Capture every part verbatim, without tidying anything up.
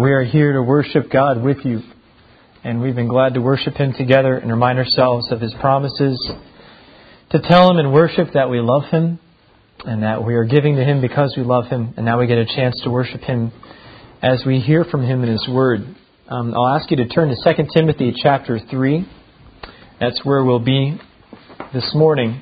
we are here to worship God with you. And we've been glad to worship Him together and remind ourselves of His promises, to tell Him in worship that we love Him and that we are giving to Him because we love Him. And now we get a chance to worship Him as we hear from Him in His Word. Um, I'll ask you to turn to Second Timothy chapter three. That's where we'll be this morning.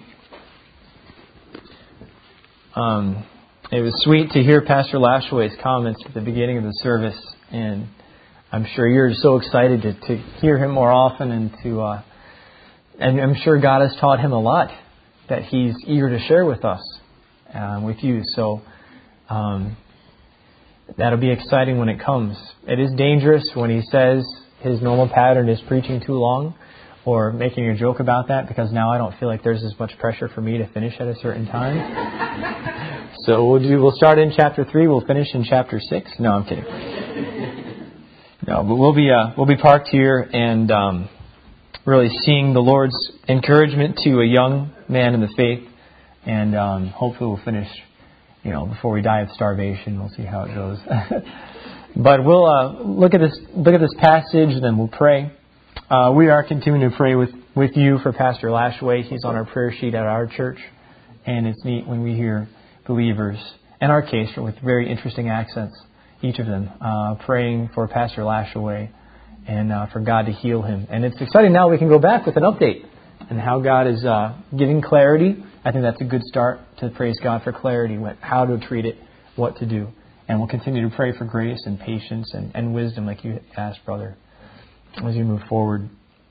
Um, it was sweet to hear Pastor Lashway's comments at the beginning of the service, and I'm sure you're so excited to, to hear him more often, and to uh, and I'm sure God has taught him a lot that He's eager to share with us, uh, with you. So um, that'll be exciting when it comes. It is dangerous when he says his normal pattern is preaching too long, or making a joke about that, because now I don't feel like there's as much pressure for me to finish at a certain time. So we'll do. We'll start in chapter three. We'll finish in chapter six. No, I'm kidding. No, but we'll be uh, we'll be parked here and um, really seeing the Lord's encouragement to a young man in the faith, and um, hopefully we'll finish, you know, before we die of starvation. We'll see how it goes. But we'll uh, look at this look at this passage, and then we'll pray. Uh, we are continuing to pray with, with you for Pastor Lashway. He's on our prayer sheet at our church. And it's neat when we hear believers, in our case, with very interesting accents, each of them, uh, praying for Pastor Lashway and uh, for God to heal him. And it's exciting now we can go back with an update and how God is uh, giving clarity. I think that's a good start to praise God for clarity, what, how to treat it, what to do. And we'll continue to pray for grace and patience and, and wisdom like you asked, brother, as you move forward.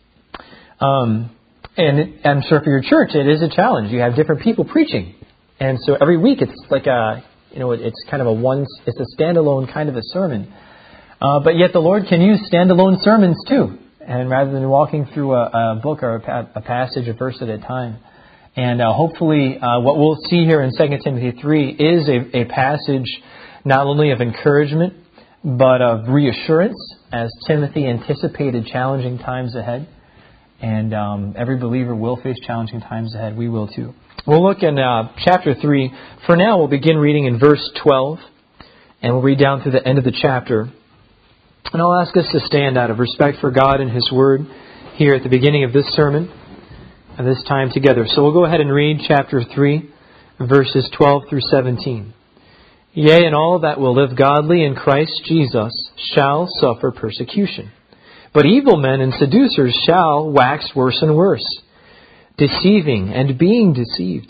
Um, and it, I'm sure for your church, it is a challenge. You have different people preaching. And so every week it's like a, you know, it's kind of a one, it's a standalone kind of a sermon. Uh, but yet the Lord can use standalone sermons too. And rather than walking through a, a book or a, a passage, a verse at a time. And uh, hopefully uh, what we'll see here in Second Timothy three is a, a passage not only of encouragement, but of reassurance, as Timothy anticipated challenging times ahead. And um, every believer will face challenging times ahead. We will too. We'll look in uh, chapter three. For now, we'll begin reading in verse twelve. And we'll read down through the end of the chapter. And I'll ask us to stand out of respect for God and His Word here at the beginning of this sermon, of this time together. So we'll go ahead and read chapter three, verses twelve through seventeen. Yea, and all that will live godly in Christ Jesus shall suffer persecution. But evil men and seducers shall wax worse and worse, deceiving and being deceived.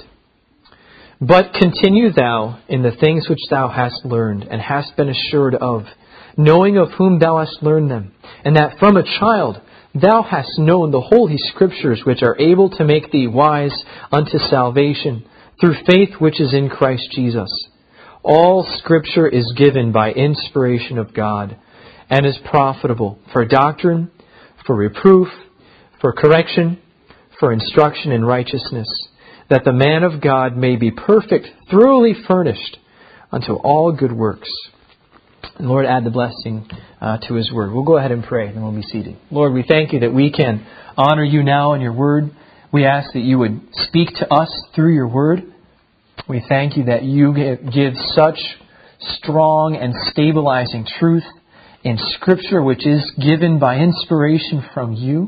But continue thou in the things which thou hast learned and hast been assured of, knowing of whom thou hast learned them, and that from a child thou hast known the holy Scriptures, which are able to make thee wise unto salvation, through faith which is in Christ Jesus. All Scripture is given by inspiration of God, and is profitable for doctrine, for reproof, for correction, for instruction in righteousness, that the man of God may be perfect, thoroughly furnished unto all good works. And Lord, add the blessing uh, to His Word. We'll go ahead and pray, and then we'll be seated. Lord, we thank You that we can honor You now in Your Word. We ask that You would speak to us through Your Word. We thank You that You give such strong and stabilizing truth in Scripture, which is given by inspiration from You.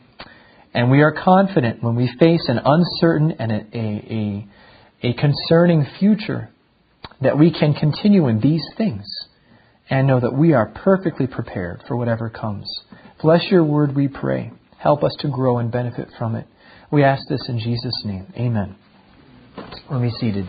And we are confident when we face an uncertain and a, a, a, a concerning future that we can continue in these things and know that we are perfectly prepared for whatever comes. Bless Your Word, we pray. Help us to grow and benefit from it. We ask this in Jesus' name. Amen. Let me be seated.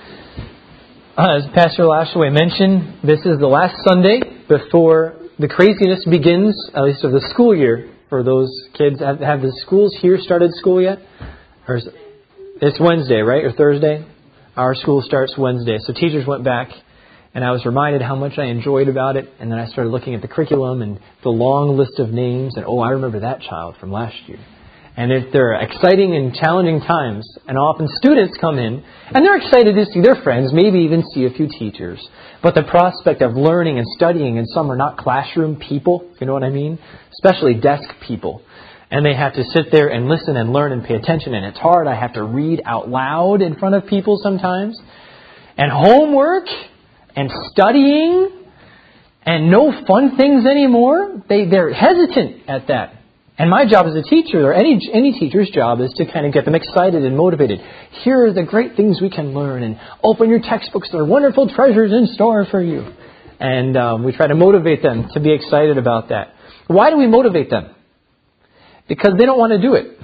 Uh, as Pastor Lashway mentioned, this is the last Sunday before the craziness begins, at least of the school year. For those kids, have, have the schools here started school yet? Or is, it's Wednesday, right? Or Thursday? Our school starts Wednesday. So teachers went back, and I was reminded how much I enjoyed about it. And then I started looking at the curriculum and the long list of names. And, oh, I remember that child from last year. And if they're exciting and challenging times, and often students come in, and they're excited to see their friends, maybe even see a few teachers. But the prospect of learning and studying, and some are not classroom people, you know what I mean? Especially desk people. And they have to sit there and listen and learn and pay attention, and it's hard. I have to read out loud in front of people sometimes. And homework, and studying, and no fun things anymore, they, they're hesitant at that. And my job as a teacher, or any any teacher's job, is to kind of get them excited and motivated. Here are the great things we can learn, and open your textbooks. There are wonderful treasures in store for you. And um, we try to motivate them to be excited about that. Why do we motivate them? Because they don't want to do it.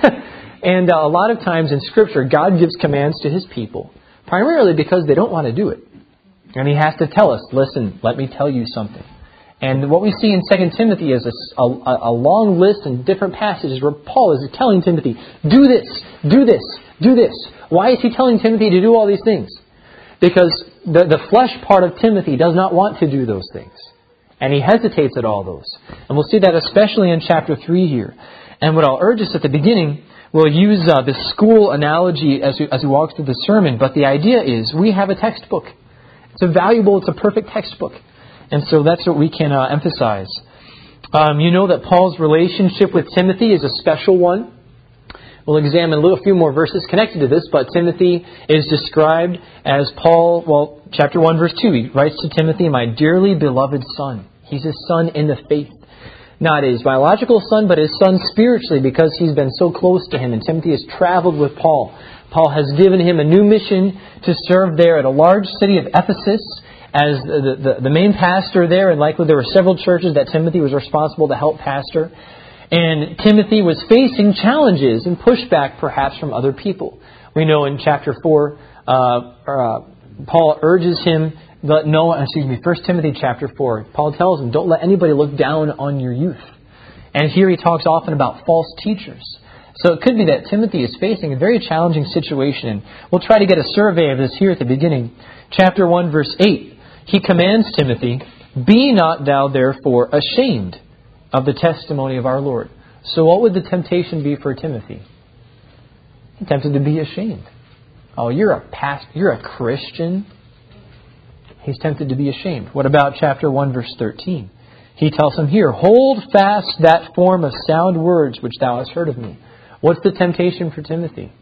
And uh, a lot of times in Scripture, God gives commands to His people, primarily because they don't want to do it. And He has to tell us, listen, let me tell you something. And what we see in Second Timothy is a, a, a long list and different passages where Paul is telling Timothy, do this, do this, do this. Why is he telling Timothy to do all these things? Because the, the flesh part of Timothy does not want to do those things. And he hesitates at all those. And we'll see that especially in chapter three here. And what I'll urge us at the beginning, we'll use uh, the school analogy as we, as we walk through the sermon. But the idea is we have a textbook. It's a valuable, it's a perfect textbook. And so that's what we can uh, emphasize. Um, you know that Paul's relationship with Timothy is a special one. We'll examine a little few more verses connected to this, but Timothy is described as Paul, well, chapter one, verse two. He writes to Timothy, my dearly beloved son. He's his son in the faith. Not his biological son, but his son spiritually, because he's been so close to him. And Timothy has traveled with Paul. Paul has given him a new mission to serve there at a large city of Ephesus as the, the, the main pastor there, and likely there were several churches that Timothy was responsible to help pastor. And Timothy was facing challenges and pushback perhaps from other people. We know in chapter four, uh, uh, Paul urges him, let no, excuse me, First Timothy chapter four, Paul tells him, don't let anybody look down on your youth. And here he talks often about false teachers. So it could be that Timothy is facing a very challenging situation. And we'll try to get a survey of this here at the beginning. Chapter one, verse eight. He commands Timothy, be not thou therefore ashamed of the testimony of our Lord. So what would the temptation be for Timothy? He's tempted to be ashamed. Oh, you're a pastor, you're a Christian. He's tempted to be ashamed. What about chapter one, verse thirteen? He tells him here, hold fast that form of sound words which thou hast heard of me. What's the temptation for Timothy?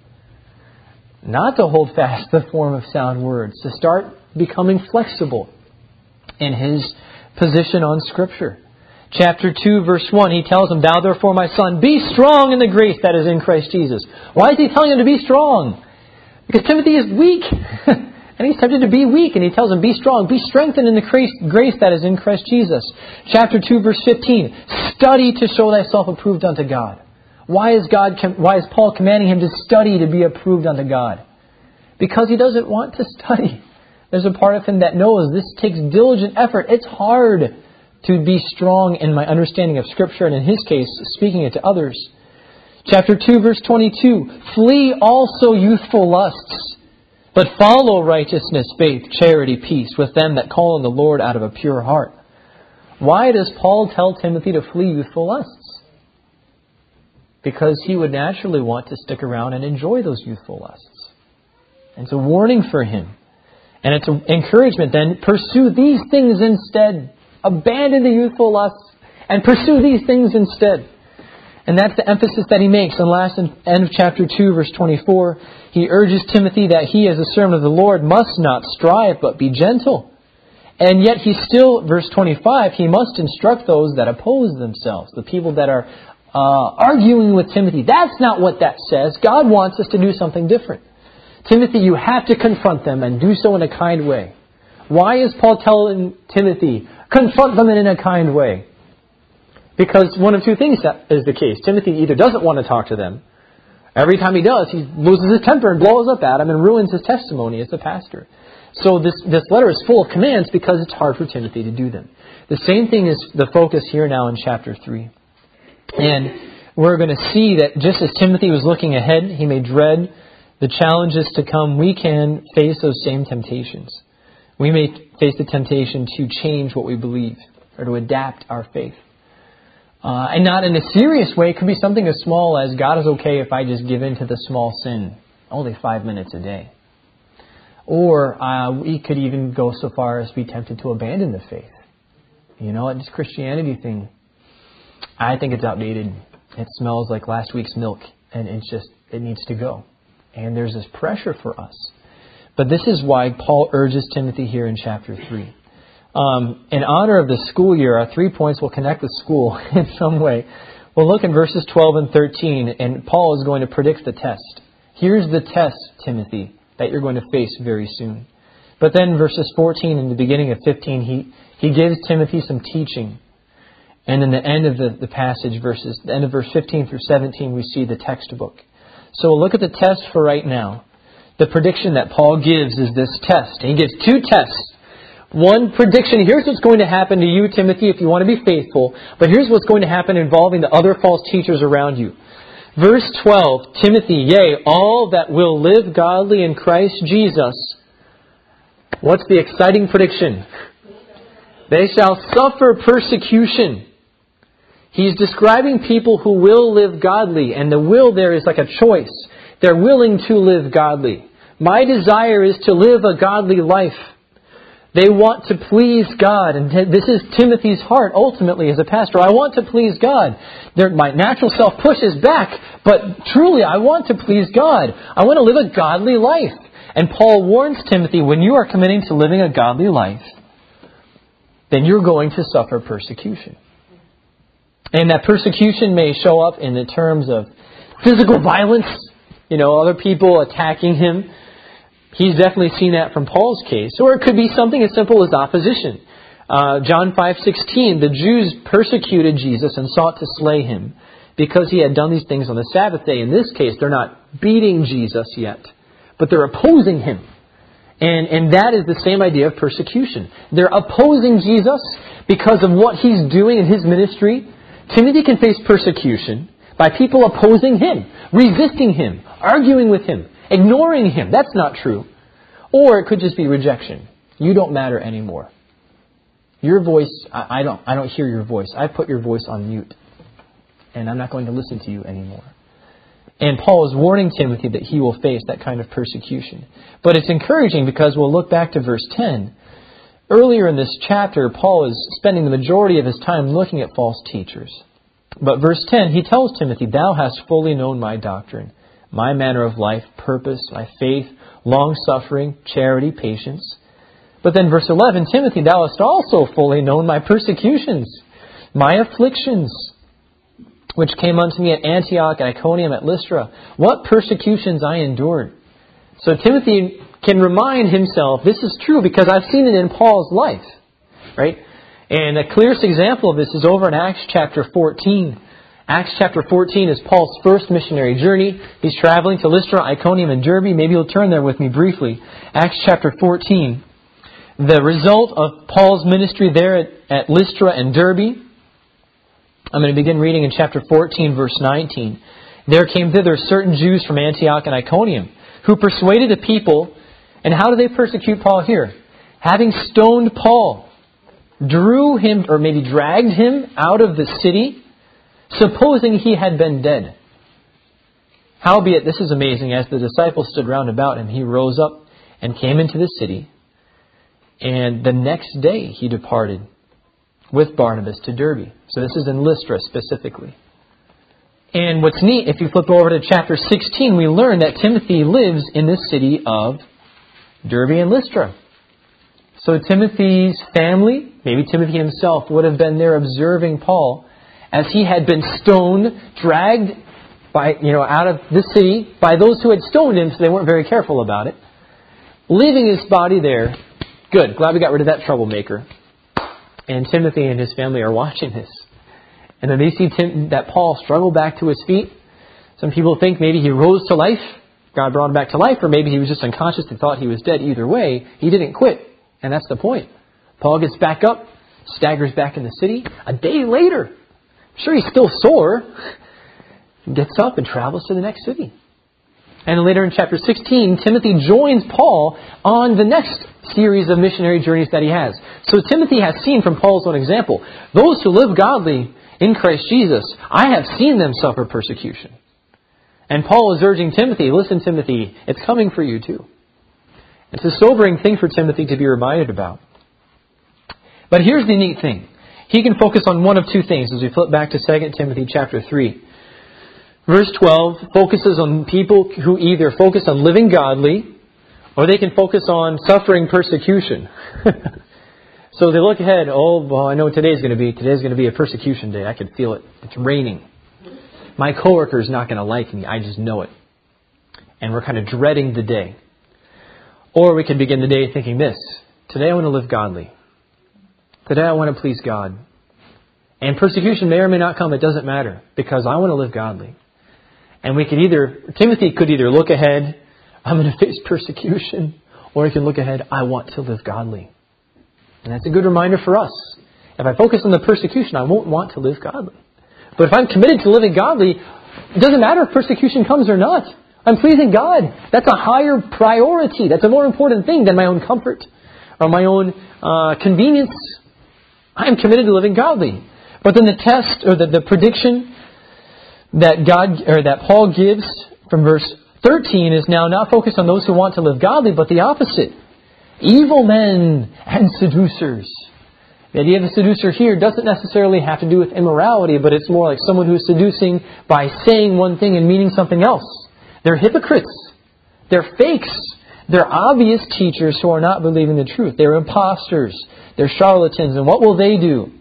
Not to hold fast the form of sound words, to start becoming flexible in his position on Scripture. Chapter two, verse one, he tells him, thou therefore, my son, be strong in the grace that is in Christ Jesus. Why is he telling him to be strong? Because Timothy is weak. And he's tempted to be weak. And he tells him, be strong, be strengthened in the grace that is in Christ Jesus. Chapter two, verse fifteen, study to show thyself approved unto God. Why is God? Why is Paul commanding him to study to be approved unto God? Because he doesn't want to study. There's a part of him that knows this takes diligent effort. It's hard to be strong in my understanding of Scripture, and in his case, speaking it to others. Chapter two, verse twenty-two, flee also youthful lusts, but follow righteousness, faith, charity, peace with them that call on the Lord out of a pure heart. Why does Paul tell Timothy to flee youthful lusts? Because he would naturally want to stick around and enjoy those youthful lusts. And it's a warning for him. And it's an encouragement then, pursue these things instead. Abandon the youthful lusts and pursue these things instead. And that's the emphasis that he makes. And last, in end of chapter two, verse twenty-four, he urges Timothy that he, as a servant of the Lord, must not strive, but be gentle. And yet he still, verse twenty-five, he must instruct those that oppose themselves, the people that are uh, arguing with Timothy. That's not what that says. God wants us to do something different. Timothy, you have to confront them and do so in a kind way. Why is Paul telling Timothy, confront them in a kind way? Because one of two things is the case. Timothy either doesn't want to talk to them. Every time he does, he loses his temper and blows up at them and ruins his testimony as a pastor. So this, this letter is full of commands because it's hard for Timothy to do them. The same thing is the focus here now in chapter three. And we're going to see that just as Timothy was looking ahead, he may dread the challenges to come. We can face those same temptations. We may face the temptation to change what we believe or to adapt our faith. Uh, and not in a serious way. It could be something as small as God is okay if I just give in to the small sin, only five minutes a day. Or uh, we could even go so far as be tempted to abandon the faith. You know, this Christianity thing, I think it's outdated. It smells like last week's milk, and it's just, it needs to go. And there's this pressure for us. But this is why Paul urges Timothy here in chapter three. Um, in honor of the school year, our three points will connect with school in some way. We'll look in verses twelve and thirteen, and Paul is going to predict the test. Here's the test, Timothy, that you're going to face very soon. But then verses fourteen and the beginning of fifteen, he, he gives Timothy some teaching. And in the end of the, the passage, verses, the end of verse fifteen through seventeen, we see the textbook. So we'll look at the test for right now. The prediction that Paul gives is this test. He gives two tests. One prediction, here's what's going to happen to you, Timothy, if you want to be faithful. But here's what's going to happen involving the other false teachers around you. Verse twelve, Timothy, yea, all that will live godly in Christ Jesus. What's the exciting prediction? They shall suffer persecution. He's describing people who will live godly, and the will there is like a choice. They're willing to live godly. My desire is to live a godly life. They want to please God, and this is Timothy's heart ultimately as a pastor. I want to please God. My natural self pushes back, but truly I want to please God. I want to live a godly life. And Paul warns Timothy, when you are committing to living a godly life, then you're going to suffer persecution. And that persecution may show up in the terms of physical violence, you know, other people attacking him. He's definitely seen that from Paul's case. Or it could be something as simple as opposition. Uh, John five sixteen, the Jews persecuted Jesus and sought to slay him because he had done these things on the Sabbath day. In this case, they're not beating Jesus yet, but they're opposing him. And, and that is the same idea of persecution. They're opposing Jesus because of what he's doing in his ministry. Timothy can face persecution by people opposing him, resisting him, arguing with him, ignoring him. That's not true. Or it could just be rejection. You don't matter anymore. Your voice, I, I don't I don't hear your voice. I put your voice on mute. And I'm not going to listen to you anymore. And Paul is warning Timothy that he will face that kind of persecution. But it's encouraging because we'll look back to verse ten. Earlier in this chapter, Paul is spending the majority of his time looking at false teachers. But verse ten, he tells Timothy, thou hast fully known my doctrine, my manner of life, purpose, my faith, long-suffering, charity, patience. But then verse eleven, Timothy, thou hast also fully known my persecutions, my afflictions, which came unto me at Antioch, at Iconium, at Lystra. What persecutions I endured. So Timothy can remind himself, this is true because I've seen it in Paul's life. Right? And the clearest example of this is over in Acts chapter fourteen. Acts chapter fourteen is Paul's first missionary journey. He's traveling to Lystra, Iconium, and Derbe. Maybe you'll turn there with me briefly. Acts chapter fourteen. The result of Paul's ministry there at, at Lystra and Derbe. I'm going to begin reading in chapter fourteen, verse nineteen. There came thither certain Jews from Antioch and Iconium, who persuaded the people. And how do they persecute Paul here? Having stoned Paul, drew him, or maybe dragged him out of the city, supposing he had been dead. Howbeit, this is amazing, as the disciples stood round about him, he rose up and came into the city. And the next day he departed with Barnabas to Derbe. So this is in Lystra specifically. And what's neat, if you flip over to chapter sixteen, we learn that Timothy lives in the city of Derbe and Lystra. So Timothy's family, maybe Timothy himself, would have been there observing Paul as he had been stoned, dragged by, you know, out of the city by those who had stoned him, so they weren't very careful about it. Leaving his body there. Good, glad we got rid of that troublemaker. And Timothy and his family are watching this. And then they see Tim, that Paul struggled back to his feet. Some people think maybe he rose to life. God brought him back to life. Or maybe he was just unconscious and thought he was dead. Either way, he didn't quit. And that's the point. Paul gets back up, staggers back in the city. A day later, I'm sure he's still sore, gets up and travels to the next city. And then later in chapter sixteen, Timothy joins Paul on the next series of missionary journeys that he has. So Timothy has seen from Paul's own example, those who live godly in Christ Jesus, I have seen them suffer persecution. And Paul is urging Timothy, listen, Timothy, it's coming for you too. It's a sobering thing for Timothy to be reminded about. But here's the neat thing. He can focus on one of two things as we flip back to Second Timothy chapter three. Verse twelve focuses on people who either focus on living godly or they can focus on suffering persecution. So they look ahead. Oh, well, I know what today's going to be. Today's going to be a persecution day. I can feel it. It's raining. My coworker's not going to like me. I just know it. And we're kind of dreading the day. Or we could begin the day thinking this. Today I want to live godly. Today I want to please God. And persecution may or may not come. It doesn't matter. Because I want to live godly. And we could either, Timothy could either look ahead, I'm going to face persecution. Or he can look ahead, I want to live godly. And that's a good reminder for us. If I focus on the persecution, I won't want to live godly. But if I'm committed to living godly, it doesn't matter if persecution comes or not. I'm pleasing God. That's a higher priority. That's a more important thing than my own comfort or my own uh, convenience. I'm committed to living godly. But then the test or the, the prediction that God or that Paul gives from verse thirteen is now not focused on those who want to live godly, but the opposite. Evil men and seducers. The idea of a seducer here doesn't necessarily have to do with immorality, but it's more like someone who is seducing by saying one thing and meaning something else. They're hypocrites. They're fakes. They're obvious teachers who are not believing the truth. They're imposters. They're charlatans. And what will they do?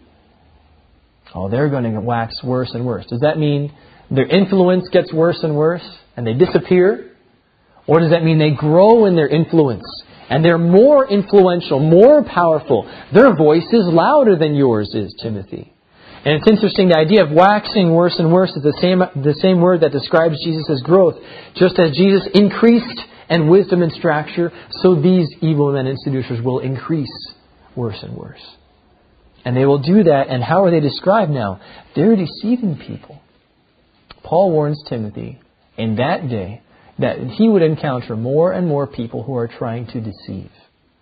Oh, they're going to wax worse and worse. Does that mean their influence gets worse and worse and they disappear? Or does that mean they grow in their influence and they're more influential, more powerful? Their voice is louder than yours is, Timothy. And it's interesting, the idea of waxing worse and worse is the same, the same word that describes Jesus' growth. Just as Jesus increased in wisdom and stature, so these evil men and seducers will increase worse and worse. And they will do that, and how are they described now? They're deceiving people. Paul warns Timothy in that day that he would encounter more and more people who are trying to deceive.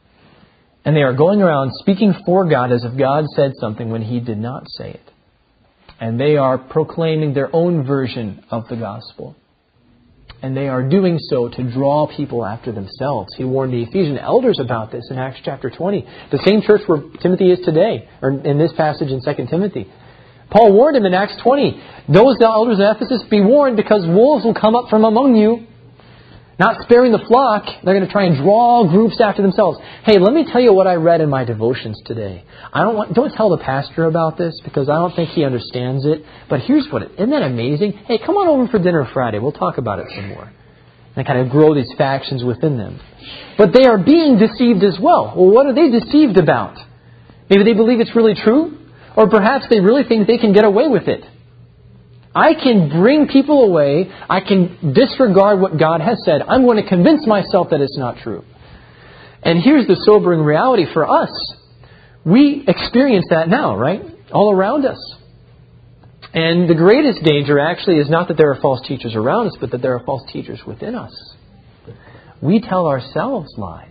And they are going around speaking for God as if God said something when He did not say it. And they are proclaiming their own version of the gospel. And they are doing so to draw people after themselves. He warned the Ephesian elders about this in Acts chapter twenty. The same church where Timothy is today, or in this passage in Second Timothy. Paul warned him in Acts twenty, those elders of Ephesus, be warned because wolves will come up from among you, not sparing the flock. They're going to try and draw groups after themselves. Hey, let me tell you what I read in my devotions today. I don't want, don't tell the pastor about this because I don't think he understands it. But here's what it, isn't that amazing? Hey, come on over for dinner Friday. We'll talk about it some more. And kind of grow these factions within them. But they are being deceived as well. Well, what are they deceived about? Maybe they believe it's really true. Or perhaps they really think they can get away with it. I can bring people away. I can disregard what God has said. I'm going to convince myself that it's not true. And here's the sobering reality for us. We experience that now, right? All around us. And the greatest danger actually is not that there are false teachers around us, but that there are false teachers within us. We tell ourselves lies.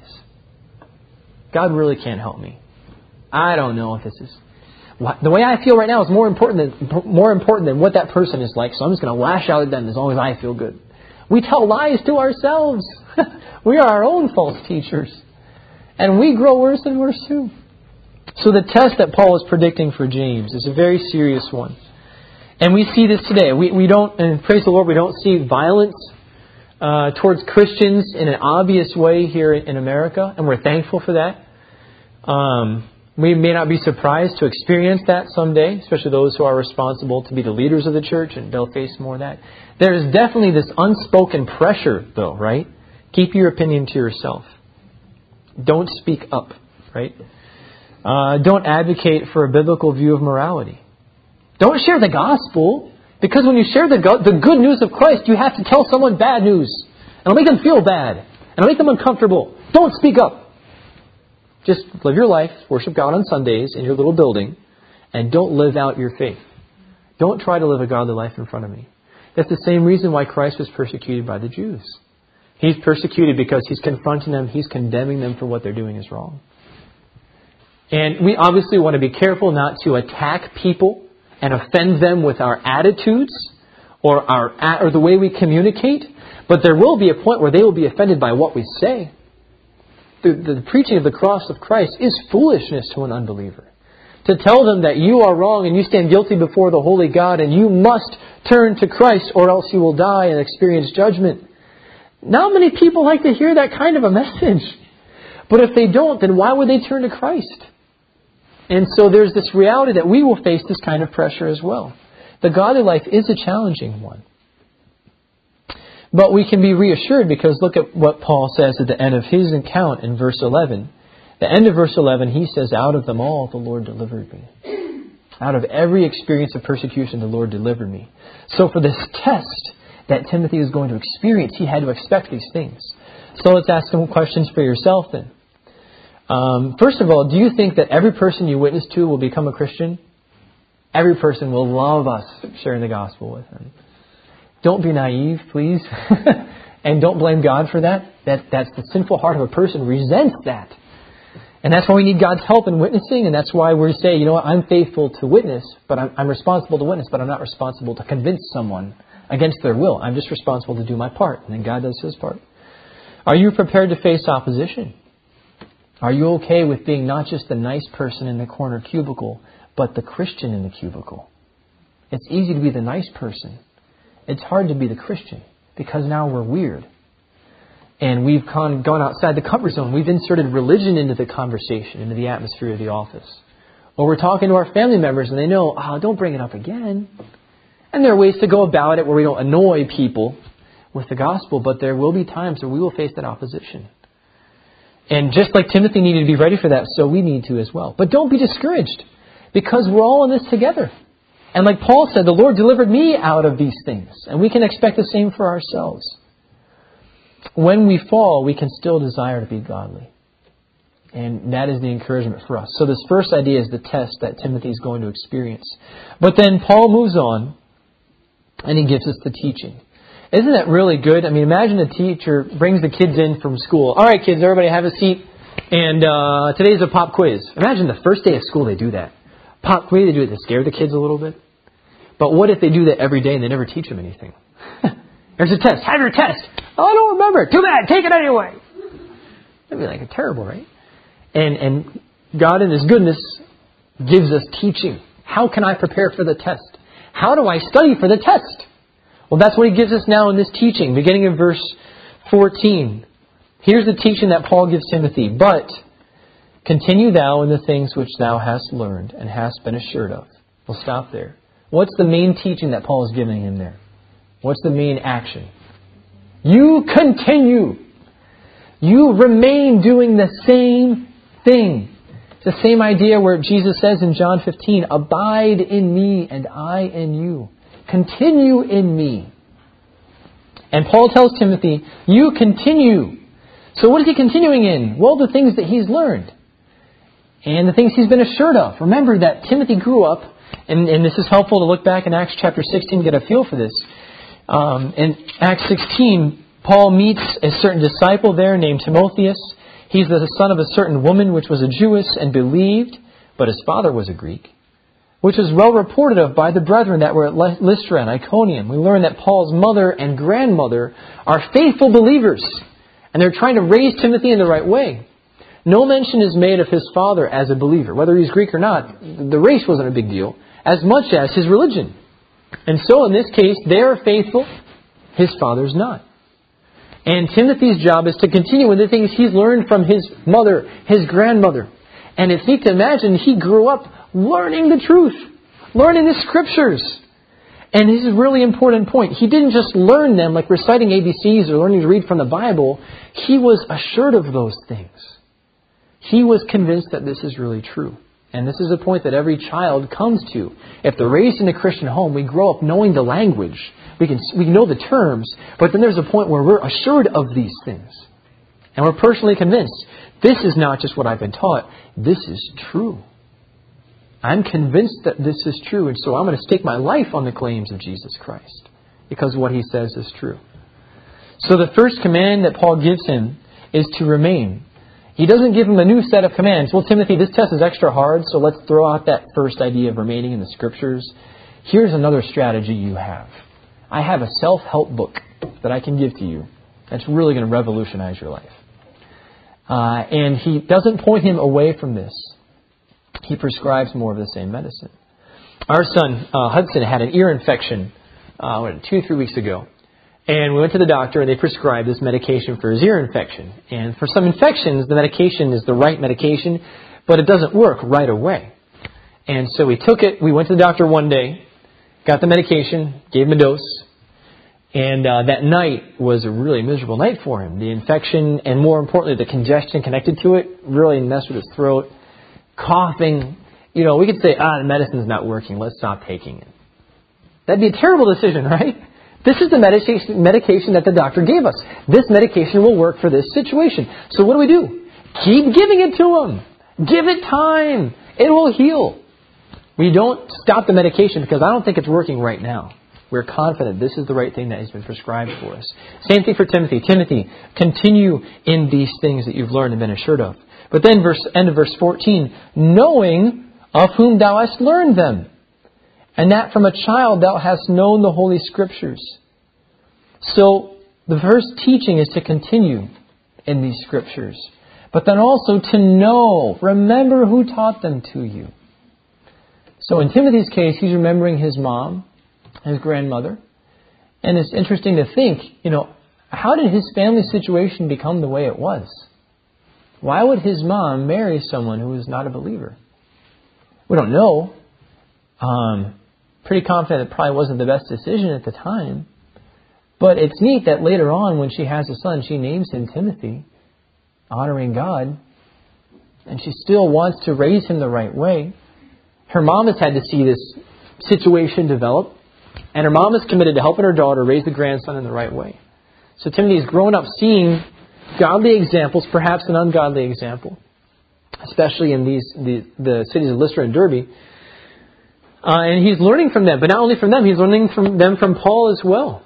God really can't help me. I don't know if this is... The way I feel right now is more important than more important than what that person is like. So I'm just going to lash out at them as long as I feel good. We tell lies to ourselves. We are our own false teachers. And we grow worse and worse too. So the test that Paul is predicting for James is a very serious one. And we see this today. We we don't, and praise the Lord, we don't see violence uh, towards Christians in an obvious way here in America. And we're thankful for that. Um... We may not be surprised to experience that someday, especially those who are responsible to be the leaders of the church, and they'll face more of that. There is definitely this unspoken pressure, though, right? Keep your opinion to yourself. Don't speak up, right? Uh, don't advocate for a biblical view of morality. Don't share the gospel, because when you share the, go- the good news of Christ, you have to tell someone bad news. And it'll make them feel bad. And it'll make them uncomfortable. Don't speak up. Just live your life, worship God on Sundays in your little building, and don't live out your faith. Don't try to live a godly life in front of me. That's the same reason why Christ was persecuted by the Jews. He's persecuted because He's confronting them, He's condemning them for what they're doing is wrong. And we obviously want to be careful not to attack people and offend them with our attitudes or our or the way we communicate, but there will be a point where they will be offended by what we say. The, the preaching of the cross of Christ is foolishness to an unbeliever. To tell them that you are wrong and you stand guilty before the holy God and you must turn to Christ or else you will die and experience judgment. Not many people like to hear that kind of a message. But if they don't, then why would they turn to Christ? And so there's this reality that we will face this kind of pressure as well. The godly life is a challenging one. But we can be reassured because look at what Paul says at the end of his account in verse eleven. The end of verse eleven, he says, out of them all the Lord delivered me. Out of every experience of persecution, the Lord delivered me. So for this test that Timothy was going to experience, he had to expect these things. So let's ask some questions for yourself then. Um, first of all, do you think that every person you witness to will become a Christian? Every person will love us sharing the gospel with them. Don't be naive, please. And don't blame God for that. that. That's the sinful heart of a person resents that. And that's why we need God's help in witnessing. And that's why we say, you know what, I'm faithful to witness, but I'm, I'm responsible to witness, but I'm not responsible to convince someone against their will. I'm just responsible to do my part. And then God does His part. Are you prepared to face opposition? Are you okay with being not just the nice person in the corner cubicle, but the Christian in the cubicle? It's easy to be the nice person. It's hard to be the Christian because now we're weird. And we've gone, gone outside the comfort zone. We've inserted religion into the conversation, into the atmosphere of the office. Or we're talking to our family members and they know, oh, don't bring it up again. And there are ways to go about it where we don't annoy people with the gospel, but there will be times where we will face that opposition. And just like Timothy needed to be ready for that, so we need to as well. But don't be discouraged because we're all in this together. And like Paul said, the Lord delivered me out of these things. And we can expect the same for ourselves. When we fall, we can still desire to be godly. And that is the encouragement for us. So this first idea is the test that Timothy is going to experience. But then Paul moves on and he gives us the teaching. Isn't that really good? I mean, imagine a teacher brings the kids in from school. All right, kids, everybody have a seat. And uh, today's a pop quiz. Imagine the first day of school they do that. Pop quiz, they do it to scare the kids a little bit. But what if they do that every day and they never teach them anything? There's a test. Have your test. Oh, I don't remember. Too bad. Take it anyway. That'd be like a terrible, right? And and God in His goodness gives us teaching. How can I prepare for the test? How do I study for the test? Well, that's what He gives us now in this teaching, beginning in verse fourteen. Here's the teaching that Paul gives Timothy. But continue thou in the things which thou hast learned and hast been assured of. We'll stop there. What's the main teaching that Paul is giving him there? What's the main action? You continue. You remain doing the same thing. It's the same idea where Jesus says in John fifteen, abide in me and I in you. Continue in me. And Paul tells Timothy, you continue. So what is he continuing in? Well, the things that he's learned. And the things he's been assured of. Remember that Timothy grew up, and, and this is helpful to look back in Acts chapter sixteen to get a feel for this. Um, in Acts sixteen, Paul meets a certain disciple there named Timotheus. He's the son of a certain woman which was a Jewess and believed, but his father was a Greek, which was well reported of by the brethren that were at Lystra and Iconium. We learn that Paul's mother and grandmother are faithful believers, and they're trying to raise Timothy in the right way. No mention is made of his father as a believer. Whether he's Greek or not, the race wasn't a big deal, as much as his religion. And so in this case, they are faithful, his father's not. And Timothy's job is to continue with the things he's learned from his mother, his grandmother. And it's neat to imagine he grew up learning the truth, learning the Scriptures. And this is a really important point. He didn't just learn them like reciting A B Cs or learning to read from the Bible. He was assured of those things. He was convinced that this is really true. And this is a point that every child comes to. If they're raised in a Christian home, we grow up knowing the language. We can we know the terms, but then there's a point where we're assured of these things. And we're personally convinced, this is not just what I've been taught, this is true. I'm convinced that this is true, and so I'm going to stake my life on the claims of Jesus Christ, because what He says is true. So the first command that Paul gives him is to remain. He doesn't give him a new set of commands. Well, Timothy, this test is extra hard, so let's throw out that first idea of remaining in the Scriptures. Here's another strategy you have. I have a self-help book that I can give to you that's really going to revolutionize your life. Uh, and he doesn't point him away from this. He prescribes more of the same medicine. Our son, uh, Hudson, had an ear infection uh, what, two, three weeks ago. And we went to the doctor and they prescribed this medication for his ear infection. And for some infections, the medication is the right medication, but it doesn't work right away. And so we took it. We went to the doctor one day, got the medication, gave him a dose. And uh, that night was a really miserable night for him. The infection and, more importantly, the congestion connected to it really messed with his throat. Coughing. You know, we could say, ah, the medicine's not working. Let's stop taking it. That'd be a terrible decision, right? This is the medication, medication that the doctor gave us. This medication will work for this situation. So what do we do? Keep giving it to him. Give it time. It will heal. We don't stop the medication because I don't think it's working right now. We're confident this is the right thing that has been prescribed for us. Same thing for Timothy. Timothy, continue in these things that you've learned and been assured of. But then, verse end of verse fourteen, knowing of whom thou hast learned them, and that from a child thou hast known the Holy Scriptures. So, the first teaching is to continue in these Scriptures. But then also to know, remember who taught them to you. So in Timothy's case, he's remembering his mom, his grandmother. And it's interesting to think, you know, how did his family situation become the way it was? Why would his mom marry someone who was not a believer? We don't know. Um, pretty confident it probably wasn't the best decision at the time. But it's neat that later on, when she has a son, she names him Timothy, honoring God. And she still wants to raise him the right way. Her mom has had to see this situation develop. And her mom is committed to helping her daughter raise the grandson in the right way. So Timothy has grown up seeing godly examples, perhaps an ungodly example, especially in these the, the cities of Lystra and Derbe. Uh, and he's learning from them. But not only from them, he's learning from them from Paul as well.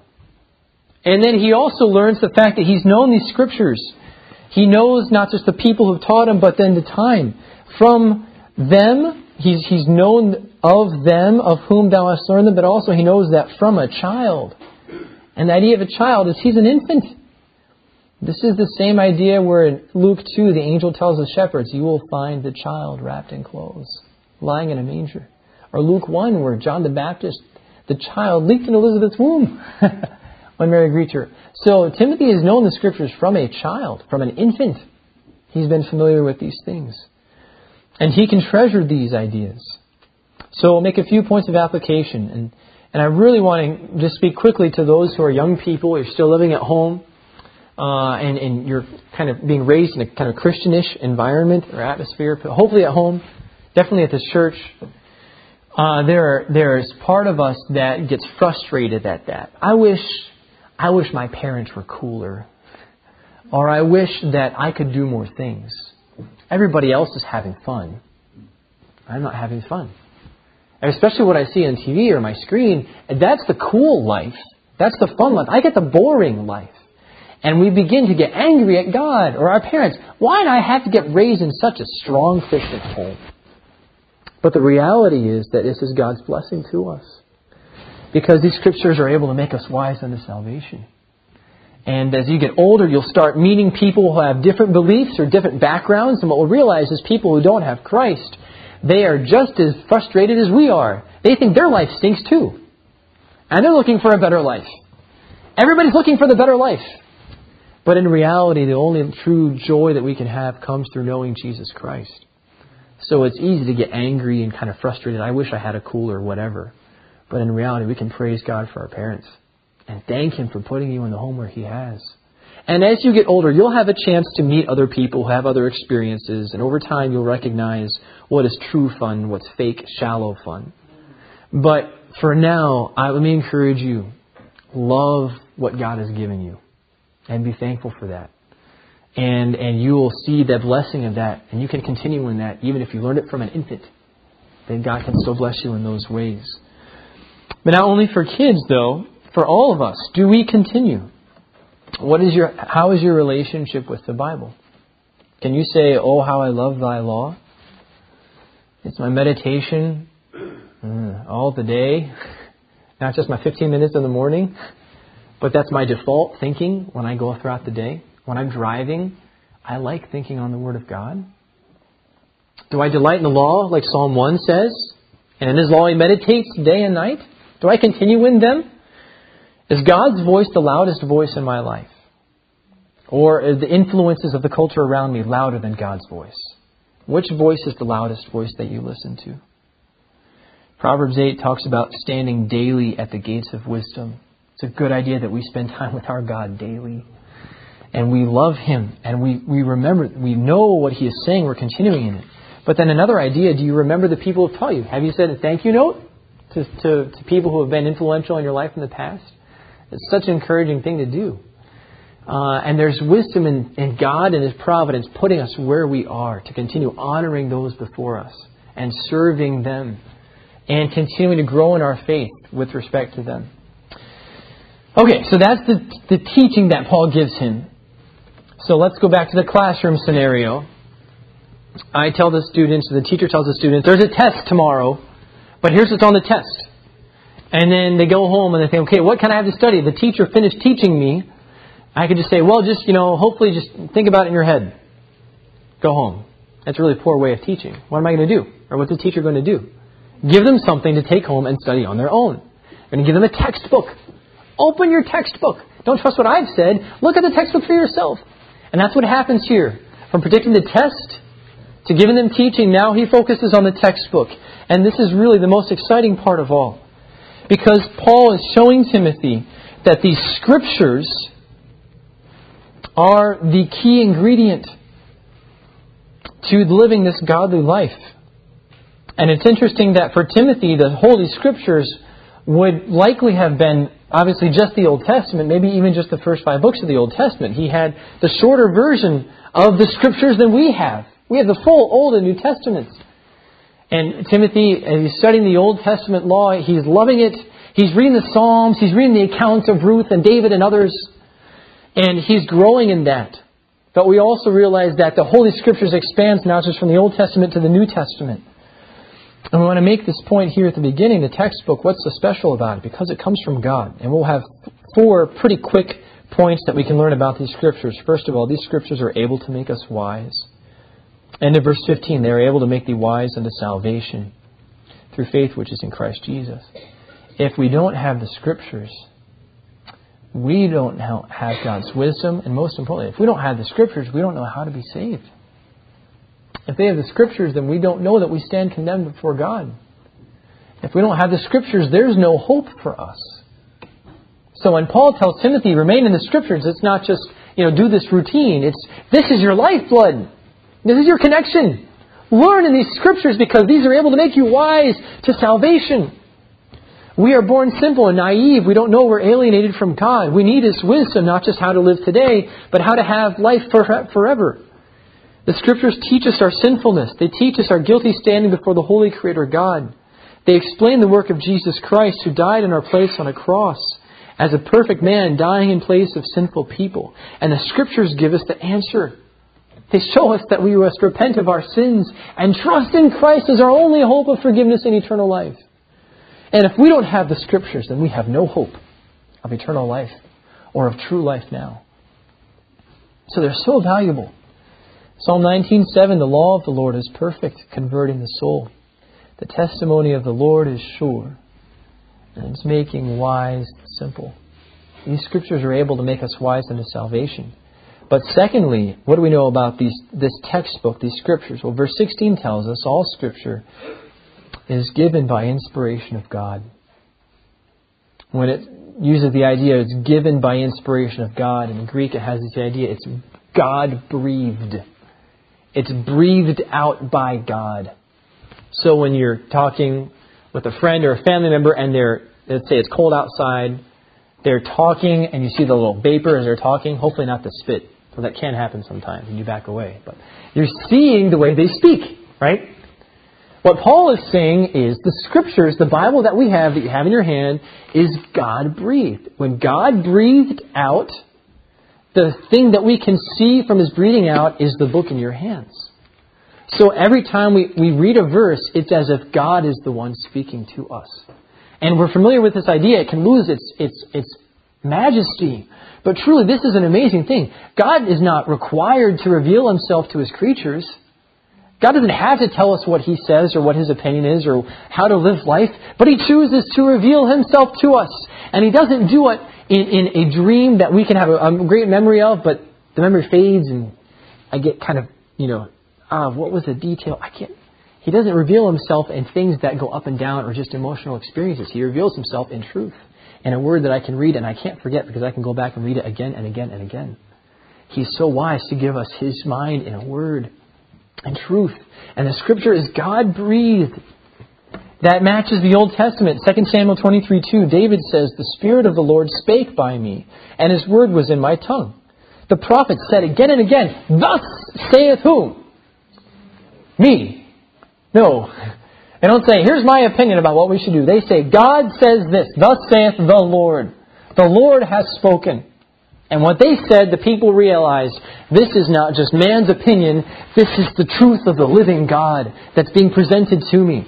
And then he also learns the fact that he's known these Scriptures. He knows not just the people who have taught him, but then the time. From them, he's, he's known of them, of whom thou hast learned them, but also he knows that from a child. And the idea of a child is he's an infant. This is the same idea where in Luke two, the angel tells the shepherds, you will find the child wrapped in clothes, lying in a manger. Or Luke one, where John the Baptist, the child, leaped in Elizabeth's womb when Mary greets her. So Timothy has known the Scriptures from a child, from an infant. He's been familiar with these things. And he can treasure these ideas. So I'll make a few points of application. And, and I really want to just speak quickly to those who are young people, you're still living at home, uh, and, and you're kind of being raised in a kind of Christianish environment or atmosphere, hopefully at home, definitely at the church. Uh, there, there's part of us that gets frustrated at that. I wish, I wish my parents were cooler. Or I wish that I could do more things. Everybody else is having fun. I'm not having fun. And especially what I see on T V or my screen, that's the cool life. That's the fun life. I get the boring life. And we begin to get angry at God or our parents. Why did I have to get raised in such a strong Christian home? But the reality is that this is God's blessing to us. Because these Scriptures are able to make us wise unto salvation. And as you get older, you'll start meeting people who have different beliefs or different backgrounds. And what we'll realize is people who don't have Christ, they are just as frustrated as we are. They think their life stinks too. And they're looking for a better life. Everybody's looking for the better life. But in reality, the only true joy that we can have comes through knowing Jesus Christ. So it's easy to get angry and kind of frustrated. I wish I had a cooler whatever. But in reality, we can praise God for our parents. And thank Him for putting you in the home where He has. And as you get older, you'll have a chance to meet other people who have other experiences. And over time, you'll recognize what is true fun, what's fake, shallow fun. But for now, I, let me encourage you. Love what God has given you. And be thankful for that. And and you will see the blessing of that. And you can continue in that, even if you learned it from an infant. Then God can still bless you in those ways. But not only for kids, though, for all of us, do we continue? What is your? How is your relationship with the Bible? Can you say, "Oh, how I love Thy law"? It's my meditation mm, all the day, not just my fifteen minutes in the morning, but that's my default thinking when I go throughout the day. When I'm driving, I like thinking on the Word of God. Do I delight in the law, like Psalm one says? And in His law He meditates day and night? Do I continue in them? Is God's voice the loudest voice in my life? Or are the influences of the culture around me louder than God's voice? Which voice is the loudest voice that you listen to? Proverbs eight talks about standing daily at the gates of wisdom. It's a good idea that we spend time with our God daily. And we love Him. And we, we remember, we know what He is saying. We're continuing in it. But then another idea, do you remember the people who have taught you? Have you said a thank you note to, to, to people who have been influential in your life in the past? It's such an encouraging thing to do. Uh, and there's wisdom in, in God and His providence putting us where we are to continue honoring those before us and serving them and continuing to grow in our faith with respect to them. Okay, so that's the, the teaching that Paul gives him. So let's go back to the classroom scenario. I tell the students, the teacher tells the students, there's a test tomorrow, but here's what's on the test. And then they go home and they think, okay, what can I have to study? The teacher finished teaching me. I could just say, well, just, you know, hopefully just think about it in your head. Go home. That's a really poor way of teaching. What am I going to do? Or what's the teacher going to do? Give them something to take home and study on their own. I'm going to give them a textbook. Open your textbook. Don't trust what I've said. Look at the textbook for yourself. And that's what happens here. From predicting the test to giving them teaching, now he focuses on the textbook. And this is really the most exciting part of all. Because Paul is showing Timothy that these scriptures are the key ingredient to living this godly life. And it's interesting that for Timothy, the Holy Scriptures would likely have been obviously just the Old Testament, maybe even just the first five books of the Old Testament. He had the shorter version of the Scriptures than we have. We have the full Old and New Testaments. And Timothy, as he's studying the Old Testament law, he's loving it. He's reading the Psalms. He's reading the accounts of Ruth and David and others. And he's growing in that. But we also realize that the Holy Scriptures expands not just from the Old Testament to the New Testament. And we want to make this point here at the beginning, the textbook, what's so special about it? Because it comes from God. And we'll have four pretty quick points that we can learn about these Scriptures. First of all, these Scriptures are able to make us wise. End of verse fifteen, they are able to make thee wise unto salvation through faith which is in Christ Jesus. If we don't have the Scriptures, we don't have God's wisdom. And most importantly, if we don't have the Scriptures, we don't know how to be saved. If they have the Scriptures, then we don't know that we stand condemned before God. If we don't have the Scriptures, there's no hope for us. So when Paul tells Timothy, remain in the Scriptures, it's not just, you know, do this routine. It's, this is your lifeblood. This is your connection. Learn in these Scriptures because these are able to make you wise to salvation. We are born simple and naive. We don't know we're alienated from God. We need His wisdom, not just how to live today, but how to have life for, forever. The Scriptures teach us our sinfulness. They teach us our guilty standing before the Holy Creator God. They explain the work of Jesus Christ, who died in our place on a cross as a perfect man dying in place of sinful people. And the Scriptures give us the answer. They show us that we must repent of our sins and trust in Christ as our only hope of forgiveness and eternal life. And if we don't have the Scriptures, then we have no hope of eternal life or of true life now. So they're so valuable. Psalm nineteen seven, the law of the Lord is perfect, converting the soul. The testimony of the Lord is sure, and it's making wise simple. These Scriptures are able to make us wise unto salvation. But secondly, what do we know about these this textbook, these Scriptures? Well, verse sixteen tells us all Scripture is given by inspiration of God. When it uses the idea it's given by inspiration of God, in Greek it has this idea it's God-breathed. It's breathed out by God. So when you're talking with a friend or a family member and they're, let's say it's cold outside, they're talking and you see the little vapor as they're talking, hopefully not the spit. So that can happen sometimes and you back away. But you're seeing the way they speak, right? What Paul is saying is the Scriptures, the Bible that we have, that you have in your hand, is God-breathed. When God breathed out, the thing that we can see from His breathing out is the book in your hands. So every time we, we read a verse, it's as if God is the one speaking to us. And we're familiar with this idea. It can lose its its its majesty. But truly, this is an amazing thing. God is not required to reveal Himself to His creatures. God doesn't have to tell us what He says or what His opinion is or how to live life. But He chooses to reveal Himself to us. And He doesn't do it in, in a dream that we can have a, a great memory of, but the memory fades and I get kind of, you know, ah, what was the detail? I can't. He doesn't reveal himself in things that go up and down or just emotional experiences. He reveals himself in truth, in a word that I can read and I can't forget because I can go back and read it again and again and again. He's so wise to give us His mind in a word and truth. And the Scripture is God-breathed. That matches the Old Testament. Second Samuel twenty-three two, David says, "The Spirit of the Lord spake by me, and His word was in my tongue." The prophet said again and again, "Thus saith who?" Me. No. They don't say, "Here's my opinion about what we should do." They say, "God says this. Thus saith the Lord." The Lord has spoken. And what they said, the people realized, this is not just man's opinion. This is the truth of the living God that's being presented to me.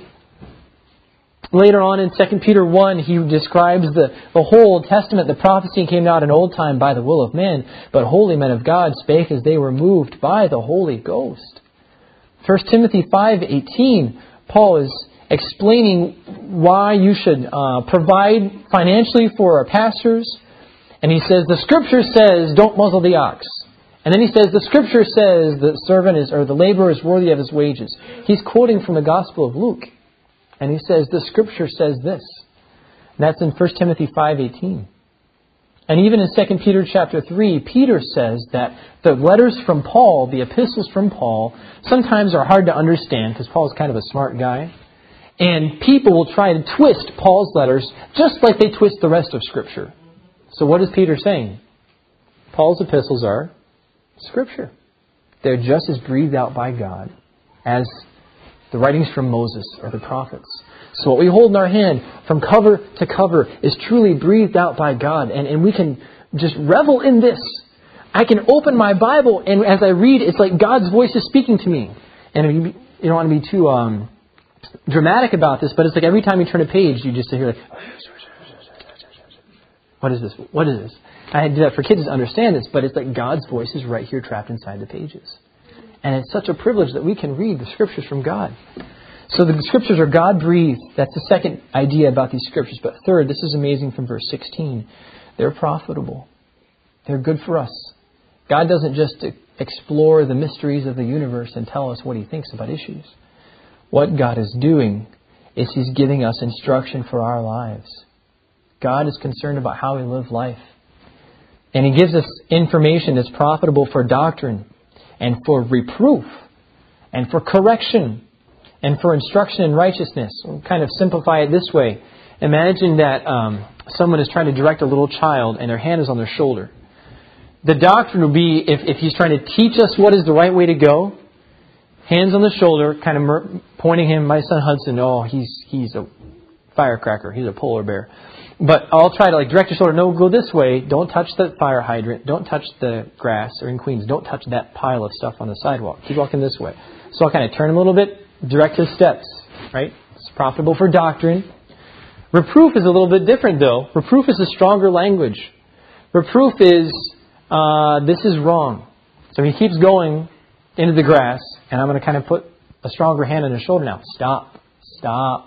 Later on in Second Peter one, he describes the, the whole Old Testament. The prophecy came out in old time by the will of men, but holy men of God spake as they were moved by the Holy Ghost. First Timothy five eighteen, Paul is explaining why you should uh, provide financially for our pastors. And he says, the Scripture says, don't muzzle the ox. And then he says, the Scripture says the servant is, or the laborer is worthy of his wages. He's quoting from the Gospel of Luke. And he says, the Scripture says this. And that's in First Timothy five eighteen. And even in Second Peter chapter three, Peter says that the letters from Paul, the epistles from Paul, sometimes are hard to understand because Paul's kind of a smart guy. And people will try to twist Paul's letters just like they twist the rest of Scripture. So what is Peter saying? Paul's epistles are Scripture. They're just as breathed out by God as the writings from Moses or the prophets. So what we hold in our hand from cover to cover is truly breathed out by God. And, and we can just revel in this. I can open my Bible and as I read, it's like God's voice is speaking to me. And you, you don't want to be too um, dramatic about this, but it's like every time you turn a page, you just hear like, what is this? What is this? I do that for kids to understand this, but it's like God's voice is right here trapped inside the pages. And it's such a privilege that we can read the Scriptures from God. So the Scriptures are God-breathed. That's the second idea about these Scriptures. But third, this is amazing from verse sixteen. They're profitable. They're good for us. God doesn't just explore the mysteries of the universe and tell us what He thinks about issues. What God is doing is He's giving us instruction for our lives. God is concerned about how we live life. And He gives us information that's profitable for doctrine and for reproof and for correction and for instruction in righteousness. We'll kind of simplify it this way. Imagine that um, someone is trying to direct a little child and their hand is on their shoulder. The doctrine will be, if, if he's trying to teach us what is the right way to go, hands on the shoulder, kind of mer- pointing him, my son Hudson, oh, he's he's a firecracker, he's a polar bear. But I'll try to like direct your shoulder, no, go this way, don't touch the fire hydrant, don't touch the grass, or in Queens, don't touch that pile of stuff on the sidewalk, keep walking this way. So I'll kind of turn him a little bit, direct his steps, right? It's profitable for doctrine. Reproof is a little bit different though. Reproof is a stronger language. Reproof is, uh, this is wrong. So he keeps going into the grass, and I'm going to kind of put a stronger hand on his shoulder now. Stop, stop,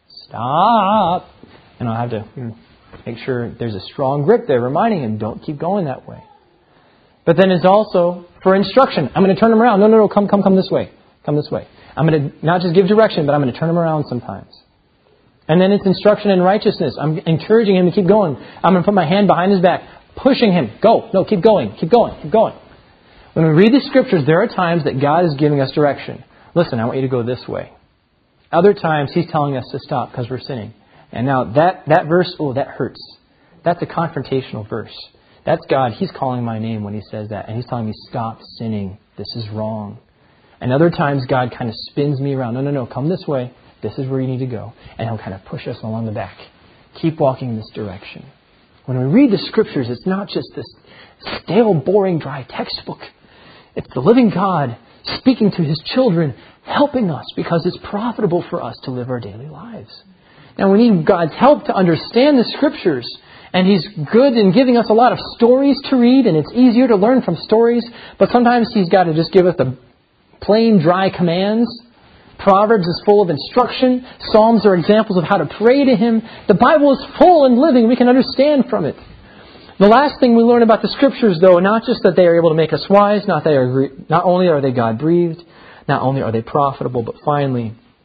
stop. And I'll have to you know, make sure there's a strong grip there, reminding him, don't keep going that way. But then it's also for instruction. I'm going to turn him around. No, no, no, come, come, come this way. Come this way. I'm going to not just give direction, but I'm going to turn him around sometimes. And then it's instruction in righteousness. I'm encouraging him to keep going. I'm going to put my hand behind his back, pushing him. Go. No, keep going. Keep going. Keep going. When we read the Scriptures, there are times that God is giving us direction. Listen, I want you to go this way. Other times, He's telling us to stop because we're sinning. And now that, that verse, oh, that hurts. That's a confrontational verse. That's God. He's calling my name when He says that. And He's telling me, stop sinning. This is wrong. And other times, God kind of spins me around. No, no, no, come this way. This is where you need to go. And He'll kind of push us along the back. Keep walking in this direction. When we read the Scriptures, it's not just this stale, boring, dry textbook. It's the living God speaking to His children, helping us because it's profitable for us to live our daily lives. Now we need God's help to understand the Scriptures. And He's good in giving us a lot of stories to read. And it's easier to learn from stories. But sometimes He's got to just give us the plain, dry commands. Proverbs is full of instruction. Psalms are examples of how to pray to Him. The Bible is full and living. We can understand from it. The last thing we learn about the Scriptures, though, not just that they are able to make us wise, not, they are, not only are they God-breathed, not only are they profitable, but finally,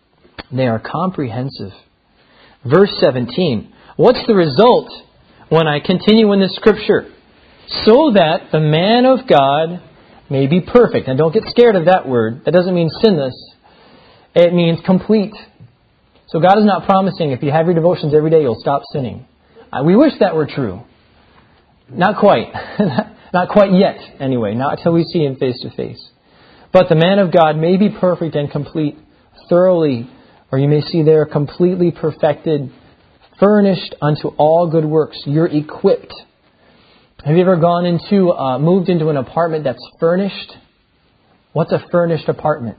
They are comprehensive. Verse seventeen. What's the result when I continue in the Scripture? So that the man of God may be perfect. And don't get scared of that word. That doesn't mean sinless. It means complete. So God is not promising if you have your devotions every day, you'll stop sinning. Uh, we wish that were true. Not quite. Not quite yet, anyway. Not until we see Him face to face. But the man of God may be perfect and complete, thoroughly, or you may see there, completely perfected, furnished unto all good works. You're equipped. Have you ever gone into, uh, moved into an apartment that's furnished? What's a furnished apartment?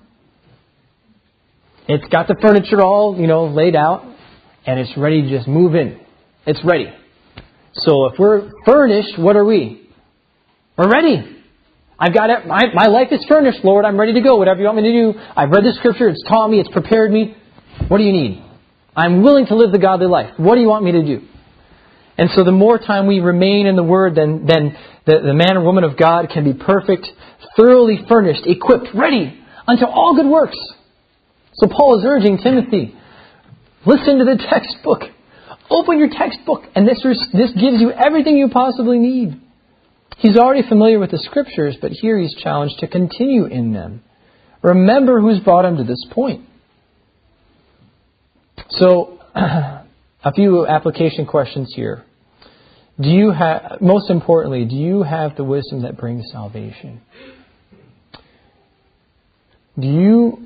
It's got the furniture all, you know, laid out, and it's ready to just move in. It's ready. So if we're furnished, what are we? We're ready. I've got it. My, my life is furnished, Lord. I'm ready to go. Whatever you want me to do. I've read the Scripture. It's taught me. It's prepared me. What do you need? I'm willing to live the godly life. What do you want me to do? And so the more time we remain in the Word, then, then the, the man or woman of God can be perfect, thoroughly furnished, equipped, ready unto all good works. So Paul is urging Timothy, listen to the textbook. Open your textbook, and this, this gives you everything you possibly need. He's already familiar with the Scriptures, but here he's challenged to continue in them. Remember who's brought him to this point. So, a few application questions here. Do you have, most importantly, do you have the wisdom that brings salvation? Do you,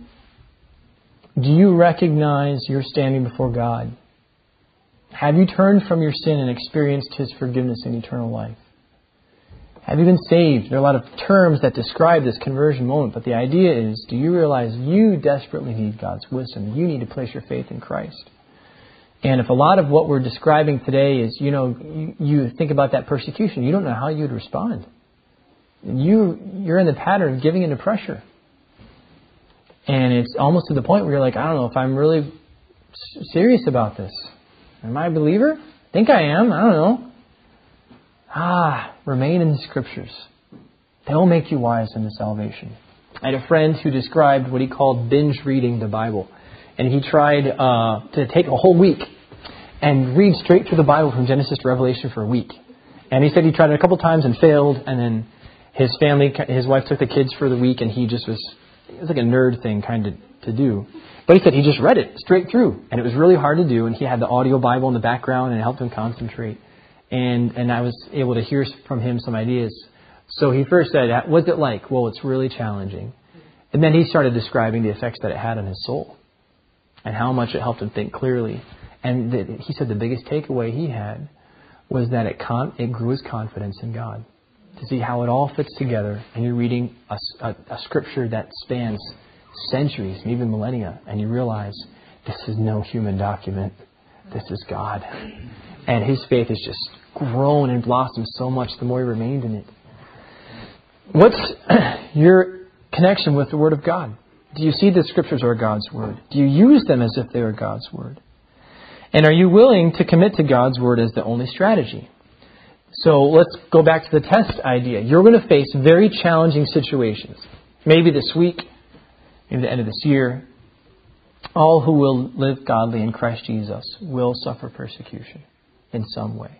do you recognize your standing before God? Have you turned from your sin and experienced His forgiveness and eternal life? Have you been saved? There are a lot of terms that describe this conversion moment, but the idea is, do you realize you desperately need God's wisdom? You need to place your faith in Christ. And if a lot of what we're describing today is, you know, you, you think about that persecution, you don't know how you'd respond. You, you're in the pattern of giving into pressure. And it's almost to the point where you're like, I don't know if I'm really serious about this. Am I a believer? I think I am. I don't know. Ah, remain in the Scriptures. They'll make you wise unto salvation. I had a friend who described what he called binge reading the Bible. And he tried uh, to take a whole week and read straight through the Bible from Genesis to Revelation for a week. And he said he tried it a couple times and failed. And then his family, his wife took the kids for the week, and he just was, it was like a nerd thing kind of to do. But he said he just read it straight through. And it was really hard to do. And he had the audio Bible in the background, and it helped him concentrate. And and I was able to hear from him some ideas. So he first said, what's it like? Well, it's really challenging. And then he started describing the effects that it had on his soul and how much it helped him think clearly. And the, he said the biggest takeaway he had was that it con- it grew his confidence in God. To see how it all fits together, and you're reading a, a, a Scripture that spans centuries, even millennia, and you realize this is no human document. This is God. And his faith has just grown and blossomed so much the more he remained in it. What's your connection with the Word of God? Do you see the Scriptures are God's Word? Do you use them as if they are God's Word? And are you willing to commit to God's Word as the only strategy? So let's go back to the test idea. You're going to face very challenging situations. Maybe this week, maybe the end of this year. All who will live godly in Christ Jesus will suffer persecution in some way.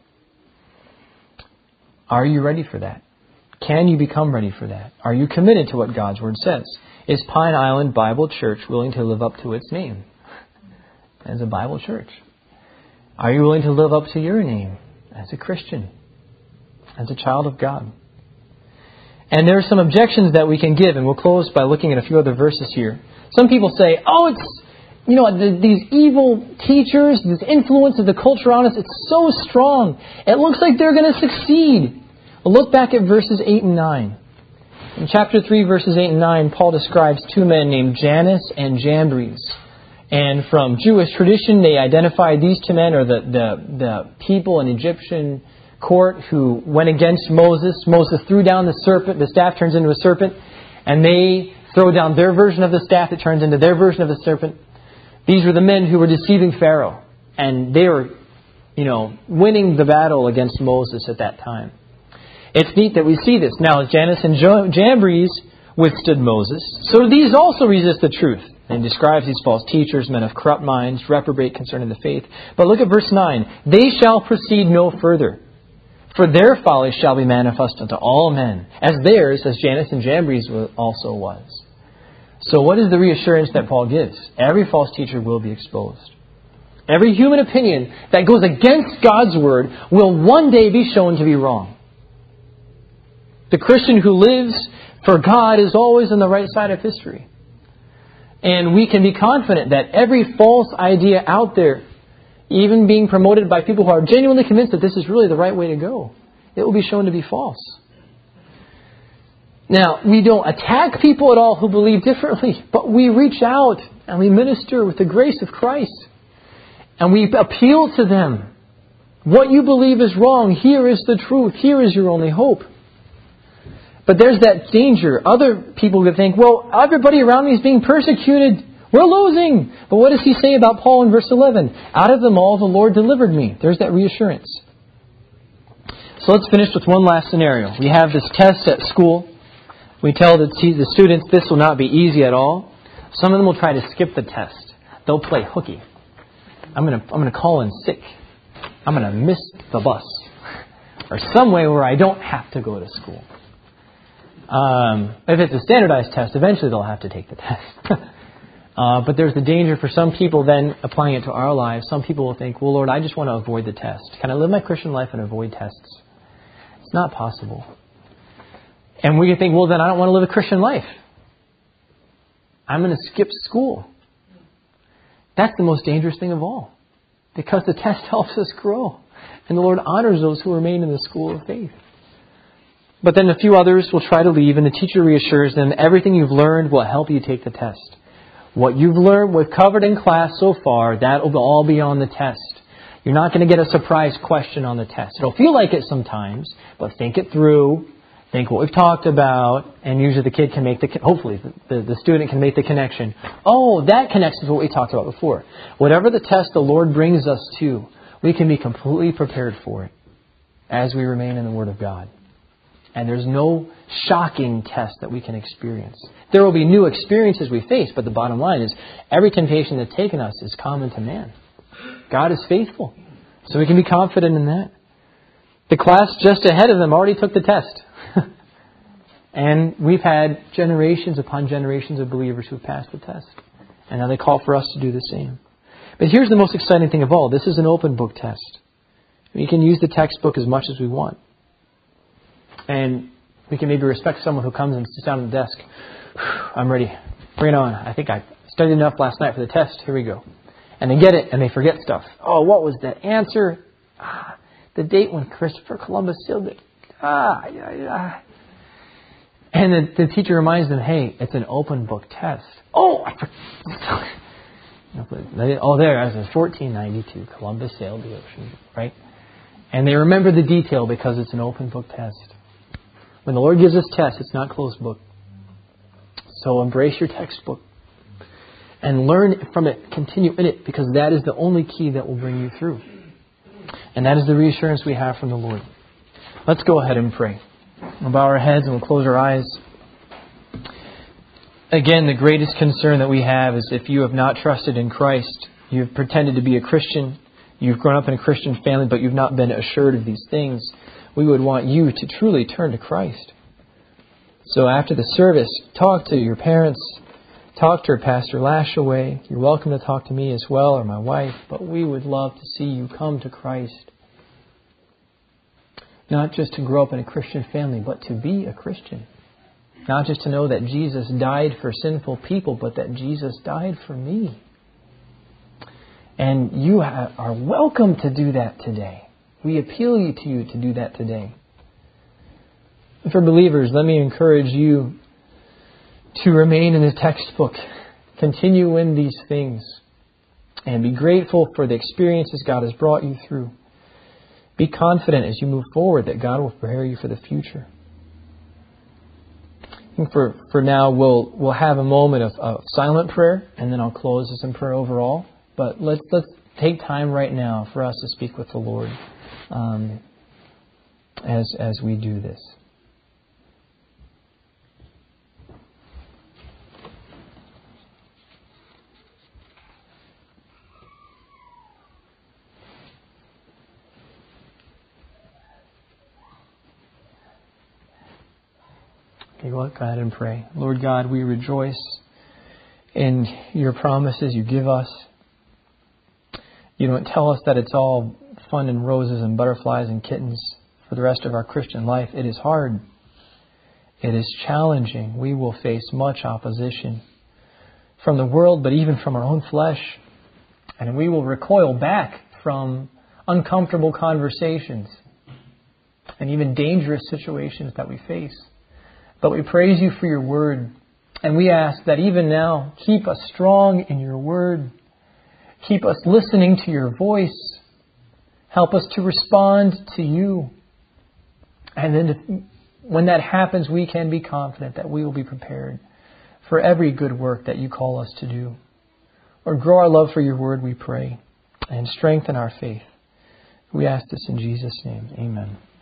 Are you ready for that? Can you become ready for that? Are you committed to what God's Word says? Is Pine Island Bible Church willing to live up to its name as a Bible church? Are you willing to live up to your name as a Christian, as a child of God? And there are some objections that we can give, and we'll close by looking at a few other verses here. Some people say, oh, it's, you know, the, these evil teachers, this influence of the culture on us, it's so strong. It looks like they're going to succeed. Well, look back at verses eight and nine. In chapter three, verses eight and nine, Paul describes two men named Jannes and Jambres. And from Jewish tradition, they identified these two men are the, the, the people in Egyptian court who went against Moses. Moses threw down the serpent, the staff turns into a serpent, and they throw down their version of the staff that turns into their version of the serpent. These were the men who were deceiving Pharaoh, and they were, you know, winning the battle against Moses at that time. It's neat that we see this. Now, Jannes and Jambres withstood Moses, so these also resist the truth. And he describes these false teachers, men of corrupt minds, reprobate concerning the faith. But look at verse nine. They shall proceed no further, for their folly shall be manifest unto all men, as theirs, as Jannes and Jambres also was. So what is the reassurance that Paul gives? Every false teacher will be exposed. Every human opinion that goes against God's word will one day be shown to be wrong. The Christian who lives for God is always on the right side of history. And we can be confident that every false idea out there, even being promoted by people who are genuinely convinced that this is really the right way to go, it will be shown to be false. Now, we don't attack people at all who believe differently, but we reach out and we minister with the grace of Christ. And we appeal to them. What you believe is wrong. Here is the truth. Here is your only hope. But there's that danger. Other people could think, well, everybody around me is being persecuted. We're losing. But what does he say about Paul in verse eleven? Out of them all the Lord delivered me. There's that reassurance. So let's finish with one last scenario. We have this test at school. We tell the, the students this will not be easy at all. Some of them will try to skip the test. They'll play hooky. I'm going to I'm going to call in sick. I'm going to miss the bus. Or some way where I don't have to go to school. Um, if it's a standardized test, eventually they'll have to take the test. uh, but there's the danger for some people then applying it to our lives. Some people will think, well, Lord, I just want to avoid the test. Can I live my Christian life and avoid tests? It's not possible. And we can think, well, then I don't want to live a Christian life. I'm going to skip school. That's the most dangerous thing of all. Because the test helps us grow. And the Lord honors those who remain in the school of faith. But then a few others will try to leave, and the teacher reassures them, everything you've learned will help you take the test. What you've learned, we've covered in class so far, that will all be on the test. You're not going to get a surprise question on the test. It'll feel like it sometimes, but think it through. Think what we've talked about, and usually the kid can make the, hopefully the, the student can make the connection. Oh, that connects with what we talked about before. Whatever the test the Lord brings us to, we can be completely prepared for it as we remain in the Word of God. And there's no shocking test that we can experience. There will be new experiences we face, but the bottom line is every temptation that's taken us is common to man. God is faithful, so we can be confident in that. The class just ahead of them already took the test. And we've had generations upon generations of believers who've passed the test. And now they call for us to do the same. But here's the most exciting thing of all. This is an open book test. We can use the textbook as much as we want. And we can maybe respect someone who comes and sits down at the desk. I'm ready. Bring it on. I think I studied enough last night for the test. Here we go. And they get it and they forget stuff. Oh, what was that answer? Ah, the date when Christopher Columbus sailed it. Ah, yeah, yeah. And the, the teacher reminds them, hey, it's an open book test. Oh, I forgot. Oh, there, as in fourteen ninety-two, Columbus sailed the ocean, right? And they remember the detail because it's an open book test. When the Lord gives us tests, it's not closed book. So embrace your textbook and learn from it, continue in it, because that is the only key that will bring you through. And that is the reassurance we have from the Lord. Let's go ahead and pray. We'll bow our heads and we'll close our eyes. Again, the greatest concern that we have is if you have not trusted in Christ, you've pretended to be a Christian, you've grown up in a Christian family, but you've not been assured of these things, we would want you to truly turn to Christ. So after the service, talk to your parents, talk to Pastor Lashaway. You're welcome to talk to me as well, or my wife, but we would love to see you come to Christ. Not just to grow up in a Christian family, but to be a Christian. Not just to know that Jesus died for sinful people, but that Jesus died for me. And you are welcome to do that today. We appeal to you to do that today. And for believers, let me encourage you to remain in the textbook. Continue in these things. And be grateful for the experiences God has brought you through. Be confident as you move forward that God will prepare you for the future. And for, for now, we'll we'll have a moment of, of silent prayer, and then I'll close this in prayer overall. But let's let's take time right now for us to speak with the Lord um, as as we do this. Okay, well, go ahead and pray. Lord God, we rejoice in your promises you give us. You don't tell us that it's all fun and roses and butterflies and kittens for the rest of our Christian life. It is hard. It is challenging. We will face much opposition from the world, but even from our own flesh. And we will recoil back from uncomfortable conversations and even dangerous situations that we face. But we praise you for your word. And we ask that even now, keep us strong in your word. Keep us listening to your voice. Help us to respond to you. And then to, when that happens, we can be confident that we will be prepared for every good work that you call us to do. Lord, grow our love for your word, we pray, and strengthen our faith. We ask this in Jesus' name. Amen.